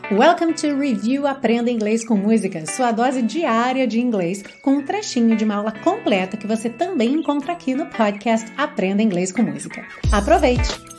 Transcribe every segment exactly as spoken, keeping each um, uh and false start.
Welcome to Review Aprenda Inglês com Música, sua dose diária de inglês com um trechinho de uma aula completa que você também encontra aqui no podcast Aprenda Inglês com Música. Aproveite!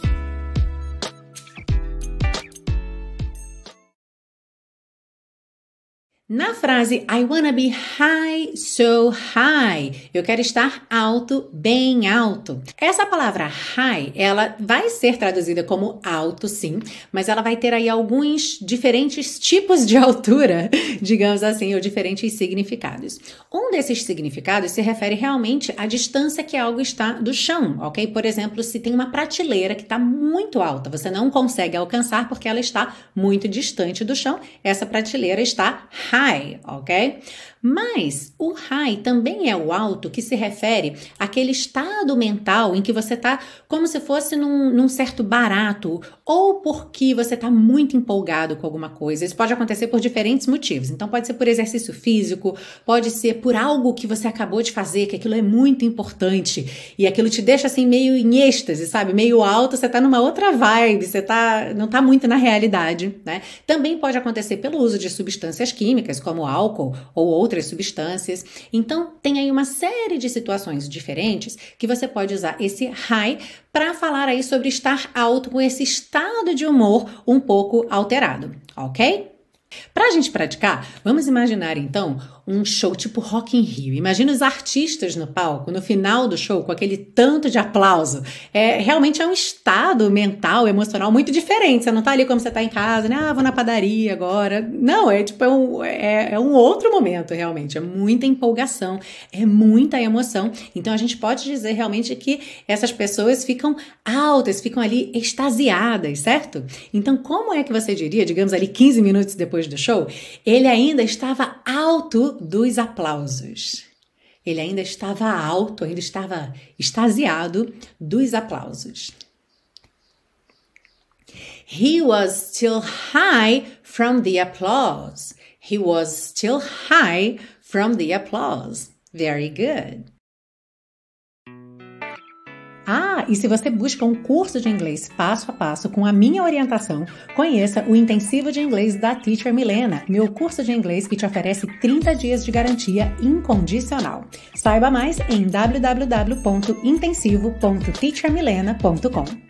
Na frase I wanna be high, so high, eu quero estar alto, bem alto. Essa palavra high, ela vai ser traduzida como alto, sim, mas ela vai ter aí alguns diferentes tipos de altura, digamos assim, ou diferentes significados. Um desses significados se refere realmente à distância que algo está do chão, ok? Por exemplo, se tem uma prateleira que está muito alta, você não consegue alcançar porque ela está muito distante do chão, essa prateleira está high. High, ok? Mas o high também é o alto que se refere àquele estado mental em que você está como se fosse num, num certo barato ou porque você está muito empolgado com alguma coisa. Isso pode acontecer por diferentes motivos. Então pode ser por exercício físico, pode ser por algo que você acabou de fazer, que aquilo é muito importante e aquilo te deixa assim meio em êxtase, sabe? Meio alto, você está numa outra vibe, você tá, não está muito na realidade, né? Também pode acontecer pelo uso de substâncias químicas, como álcool ou outras substâncias. Então, tem aí uma série de situações diferentes que você pode usar esse high para falar aí sobre estar alto com esse estado de humor um pouco alterado, ok? Para a gente praticar, vamos imaginar então um show tipo Rock in Rio. Imagina os artistas no palco, no final do show, com aquele tanto de aplauso. É, realmente é um estado mental, emocional muito diferente. Você não tá ali como você tá em casa, né? Ah, vou na padaria agora. Não, é tipo é um, é, é um outro momento, realmente. É muita empolgação, é muita emoção. Então a gente pode dizer realmente que essas pessoas ficam altas, ficam ali extasiadas, certo? Então como é que você diria, digamos ali quinze minutos depois do show, ele ainda estava alto dos aplausos. Ele ainda estava alto, ainda estava extasiado dos aplausos. He was still high from the applause. He was still high from the applause. Very good. Ah, e se você busca um curso de inglês passo a passo com a minha orientação, conheça o Intensivo de Inglês da Teacher Milena, meu curso de inglês que te oferece trinta dias de garantia incondicional. Saiba mais em w w w ponto intensivo ponto teacher milena ponto com.